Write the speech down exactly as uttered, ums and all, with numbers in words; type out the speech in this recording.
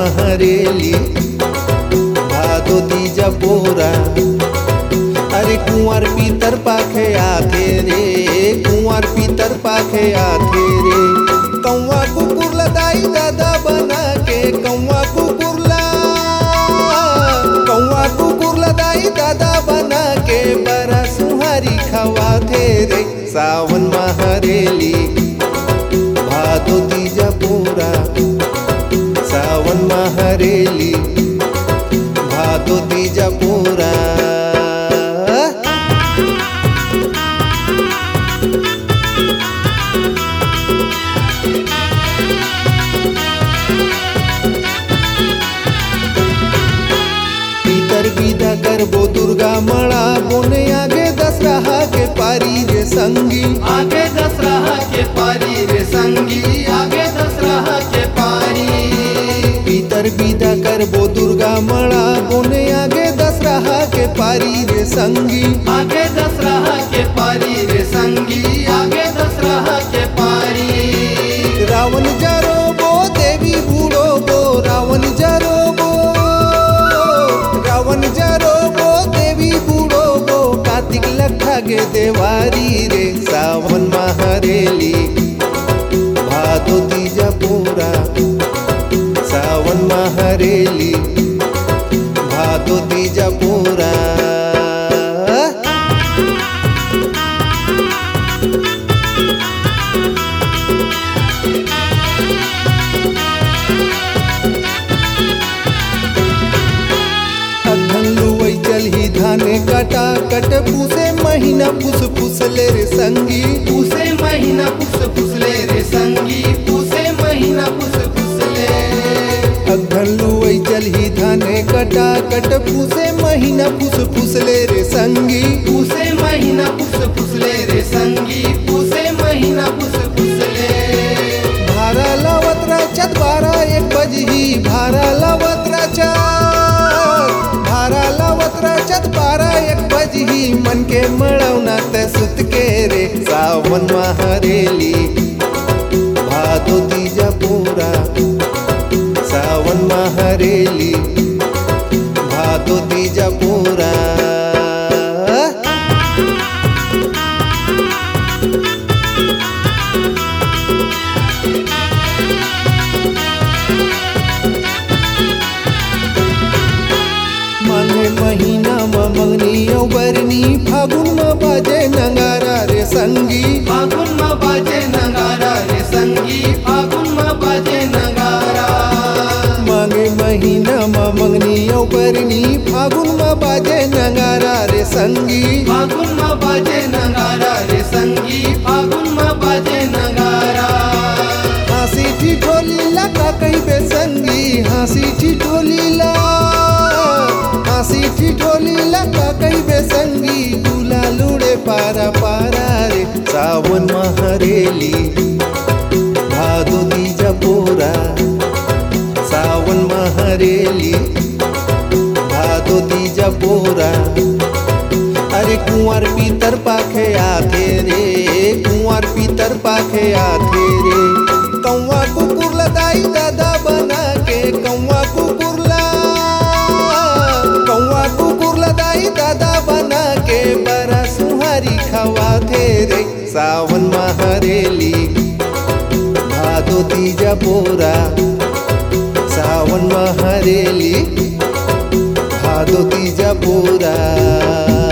हरेली भादो तीजा पोरा। अरे कुंवर पीतर पाखे आथे रे, कुंवर पीतर पाखे आथे रे। कौवा कुकुरला दाई दादा बना के, कौवा कुकुरला कौवा कुकुरला दाई दादा बना के बरा सुहारी खवाथे रे। सावन हरेली भादो तीजा पोरा, सावन हरेली भादो तीजा पोरा। पीतर विदा करबो दुर्गा मड़ा बोने आगे दशहरा के पारी रे संगी, आगे दशहरा के पारी रे संगी, आगे दशहरा के पारी। पीतर विदा करबो दुर्गा मड़ा बोने आगे दशहरा के पारी रे संगी, आगे दशहरा के पारी रे संगी, आगे दशहरा के पारी। रावण जरो बो देवी बूढ़ो बो, रावण जरो बो रावण जरो बो देवी बूढ़ो बो। कार्तिक लखा के देवारी रे। सावन हरेली भादो तीजा पोरा, सावन हरेली भादो तीजा पोरा। चलही धाने कटा कट पूसे महीना पुस पुसले रे संगी, पूसे महीना पुस पुसले रे संगी, पूसे महीना पुस पुसले। अघलुई चलही धाने कटा कट पूसे महीना पुस पुसले रे संगी, पूसे महीना पुस पुसले रे संगी, पूसे महीना पुस पुसले। भारा लावत राचत बारा एक बजही, भारा लावत राचत भारा लावत राचत बारा एक बजही। मन के मड़ौना ते सुत के रे। सावन हरेली भादो तीजा पोरा, सावन हरेली भादो तीजा पोरा। माघे महीना में मंगनी औ बरनी, फागुन में बाजे नगारा रे संगी, फागुन में बाजे नगारा रे संगी, फागुन में बाजे नगारा। माघे महीना में मंगनी औ बरनी, फागुन में बाजे नगारा रे संगी, फागुन में बाजे नगारा रे संगी, फागुन में बाजे नगारा। हंसी ठिठोली लगा कहीं बेसंगी, हंसी ठिठोली ला हंसी ठिठोली लगा कहीं बेसंगी। दूल्हा लूड़े पारा पारा रे। सावन हरेली भादो तीजा पोरा, सावन हरेली भादो तीजा पोरा। अरे कुंवर पीतर पाखे आथे रे, कुंवर पीतर पाखे आथे रे। कौवा कुकुरला दाई दादा बना के, कौवा कुकुरला कौवा कुकुरला दाई दादा बना के बरा सुहारी खवाथे रे। सावन हरेली भादो तीजा पोरा, सावन हरेली भादो तीजा पोरा।